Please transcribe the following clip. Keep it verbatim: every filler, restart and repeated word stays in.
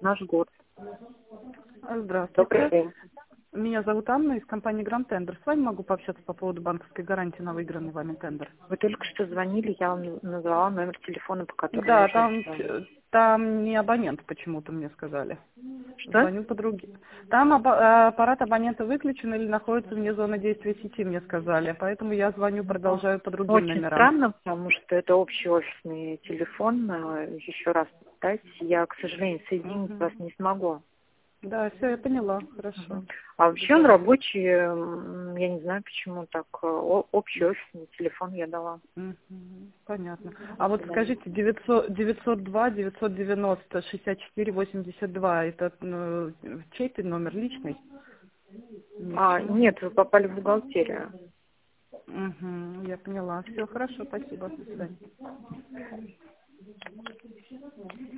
наш город. Добрый Здравствуйте. день. Меня зовут Анна из компании Grand Tender. С вами могу пообщаться по поводу банковской гарантии на выигранный вами тендер. Вы только что звонили, я вам назвала номер телефона, по которому Да, нужно там, звонить. там не абонент почему-то мне сказали. Что? Звоню по другим. Там аба- аппарат абонента выключен или находится вне зоны действия сети, мне сказали. Поэтому я звоню, продолжаю по другим Очень номерам. странно, потому что это общий офисный телефон. А, Еще раз попытайтесь. Я, к сожалению, соединить Мгм. вас не смогу. Да, все, я поняла. Хорошо. Мгм. А вообще он рабочий, м, я не знаю, почему так. э, о- Общий офисный телефон я дала. Мгм. Понятно. А вот скажите, девятьсот, девятьсот два, девятьсот девяносто, шестьдесят четыре, восемьдесят два, это ну, чей-то номер личный? Ни к А, чему. нет, вы попали в бухгалтерию. Угу, я поняла. Все хорошо, спасибо. До свидания.